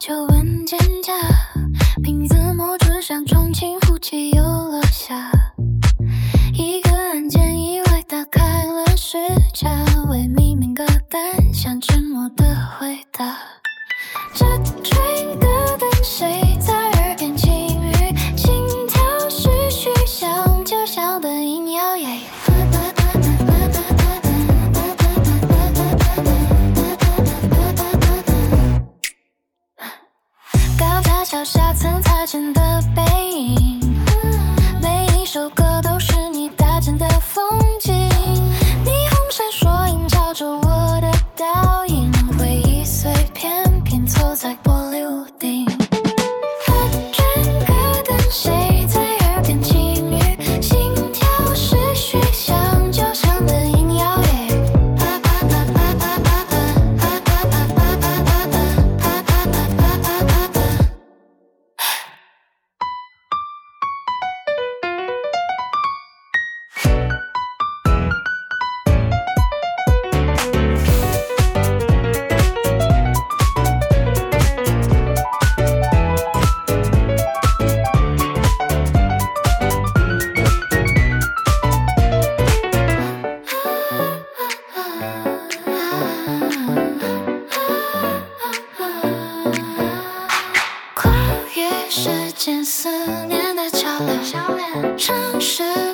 就闻蒹葭，凭字墨只想重庆福气又落下。一个按键意外打开了视角，为秘密歌单想沉默的回答。这吹歌的谁在耳边轻语，心跳是虚像就像的音摇曳。高架桥下曾擦肩的背影，每一首歌都是你搭建的风景。霓虹闪烁映照着我的倒影，回忆碎片拼凑在玻璃屋顶。转个灯，谁在耳边轻语，心跳是虚像就像的音摇曳。跨越时间思念的桥梁，城市